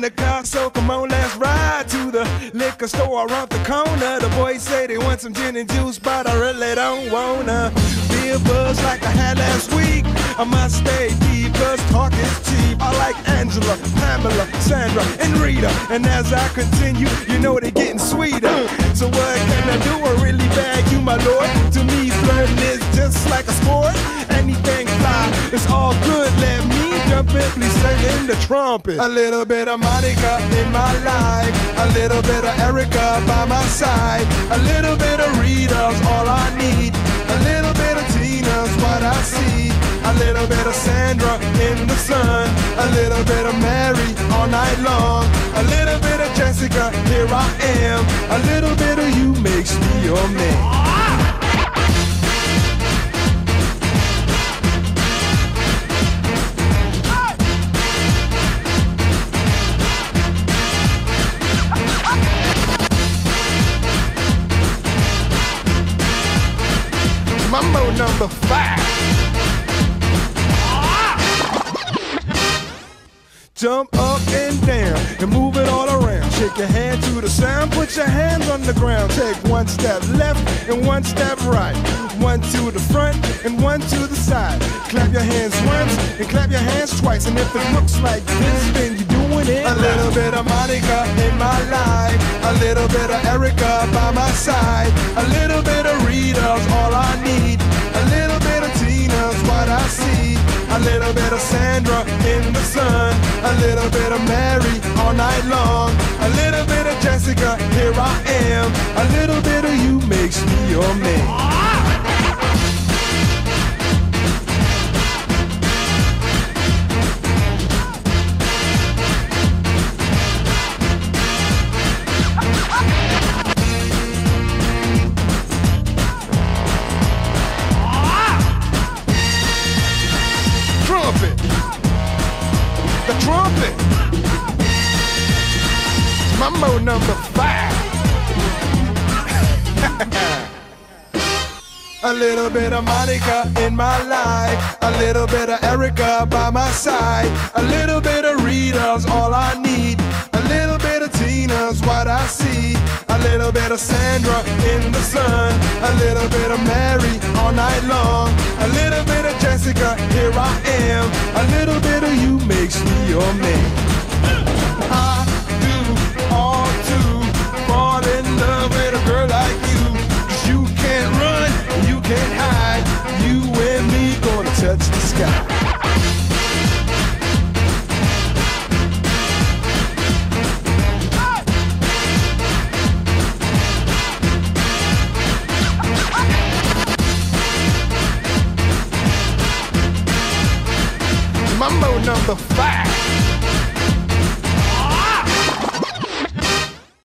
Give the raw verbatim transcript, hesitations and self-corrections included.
the car, so come on, let's ride to the liquor store around the corner. The boys say they want some gin and juice, but I really don't wanna be a buzz like I had last week. I must stay deep, cause talk is cheap. I like Angela, Pamela, Sandra, and Rita. And as I continue, you know they're getting sweeter. So what can I do? I really bag you, my lord. To me, flirting is just like a sport. Anything fly, it's all good. Let me jump in, please sing in the trumpet. A little bit of Monica in my life, a little bit of Erica by my side, a little bit of Rita's all I need, a little bit of Tina's what I see, a little bit of Sandra in the sun, a little bit of Mary all night long, a little bit of Jessica, here I am, a little bit of you makes me your man. Mambo number five. Jump up and down and move it all around. Shake your hand to the sound, put your hands on the ground. Take one step left and one step right. One to the front and one to the side. Clap your hands once and clap your hands twice. And if it looks like this, then you're doing it. A little bit of Monica in my life, a little bit of Erica by my side, a little bit of Rita's all I need, a little bit of Tina's what I see, a little bit of Sandra in the sun, a little bit of Mary all night long, a little bit of Jessica, here I am, a little bit of you makes me your man. Trumpet, the trumpet, Mambo number five. A little bit of Monica in my life, a little bit of Erica by my side, a little bit of Rita's all I need, a little bit of Tina's what I see, a little bit of Sandra in the sun, a little bit of Mary all night long, a little bit of Jessica, here I am, a little bit of you makes me your man. I do all to fall in love with a girl like you, 'cause you can't run, you can't hide, you and me gonna touch the sky. Mambo number five.